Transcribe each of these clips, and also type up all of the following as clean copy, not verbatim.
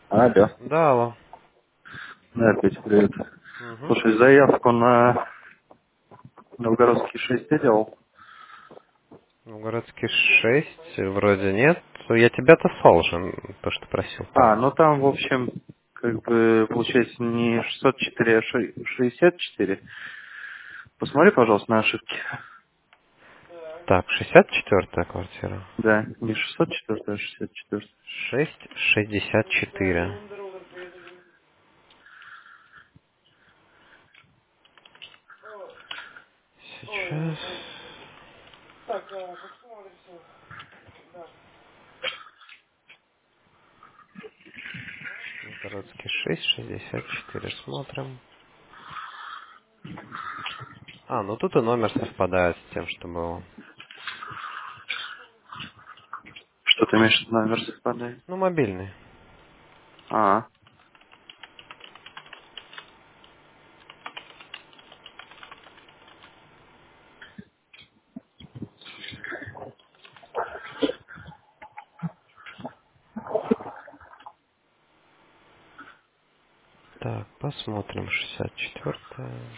Алло. Да, алло. Да, опять привет. Угу. Слушай, заявку на Новгородский 6 я делал. Городский 6 вроде нет. Я тебя-то слал же, то, что просил, по-моему. Ну там, в общем, как бы, получается, не 604, а 64. Посмотри, пожалуйста, на ошибки. Так, 64-я квартира. Да, не 604, а 64. 664. Сейчас. Городский 664. Смотрим. Ну тут и номер совпадает с тем, что было. Что ты имеешь в виду, номер совпадает? Ну, мобильный. А, Так, посмотрим. 64-я.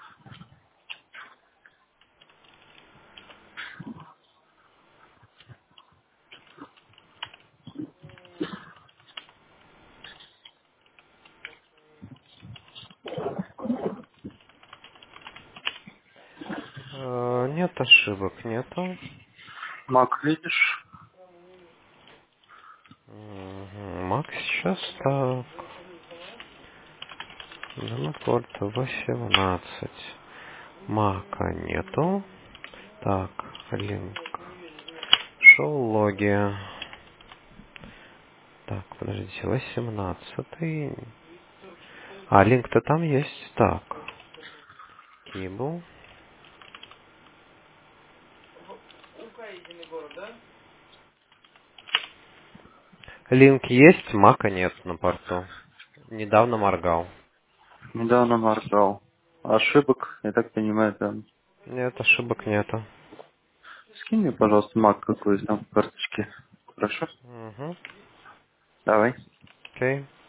Нет ошибок, нету. Мак, видишь? Макс сейчас так. Донапорта 18. Мака нету. Так, линк. Шоу-логи. Так, подождите, 18. Линк-то там есть. Так, Кибл. Линк есть, Мака нет на порту. Недавно моргал. Недавно моргал. Ошибок, я так понимаю, там. Нет, ошибок нету. Скинь мне, пожалуйста, Мак какой там в карточке. Хорошо? Угу. Давай. Окей.